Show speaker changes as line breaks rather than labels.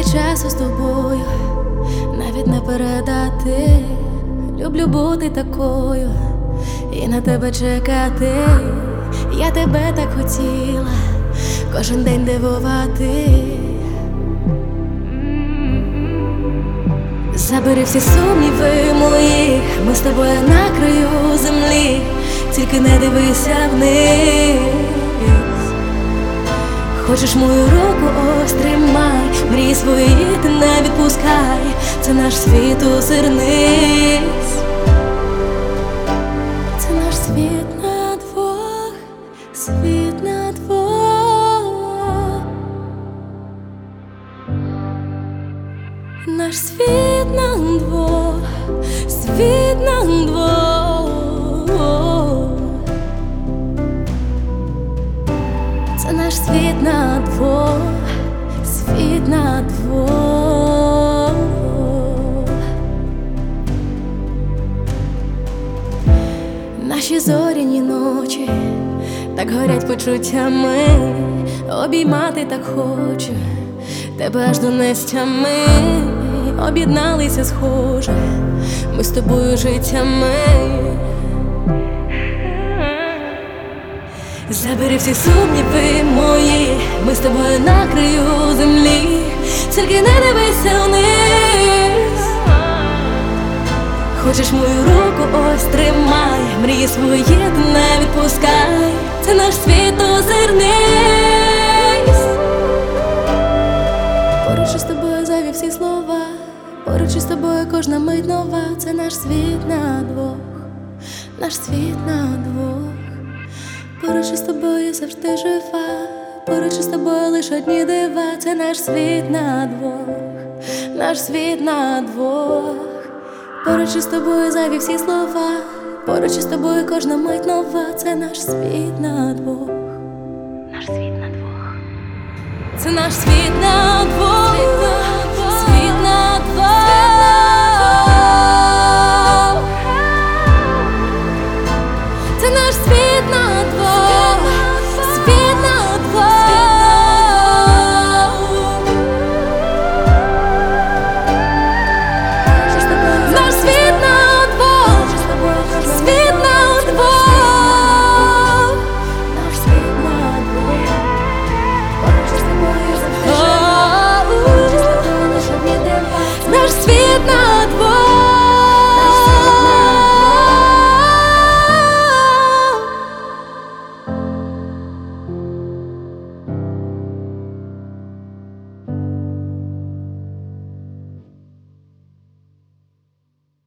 часу з тобою навіть не передати. Люблю бути такою і на тебе чекати. Я тебе так хотіла кожен день дивувати. Забери всі сумніви мої, ми з тобою на краю землі, тільки не дивися вниз. Хочеш мою руку, ось тримай, мрії свої ти не відпускай, це наш світ озирнись. Це наш світ на двох, світ на двох. Наш світ на двох, світ на двох. Це наш світ на двох, світ на двох. Наші зоряні ночі так горять почуттями, обіймати так хочу тебе аж до нестями. Об'єдналися схоже ми з тобою життями. Забери всі сумніви мої, ми з тобою на краю землі, тільки не дивися вниз. Хочеш мою руку, ось тримай, мрії свої ти не відпускай, це наш світ озирнись. Поруч із тобою зайві всі слова, поруч із тобою кожна мить нова. Це наш світ на двох, наш світ на двох. Поруч із тобою завжди жива, поруч із тобою лише одні дива. Це наш світ на двох, наш світ на двох. Поруч із тобою зайві всі слова, поруч із тобою кожна мить нова. Це наш світ на двох, наш світ на двох. Це наш світ на двох.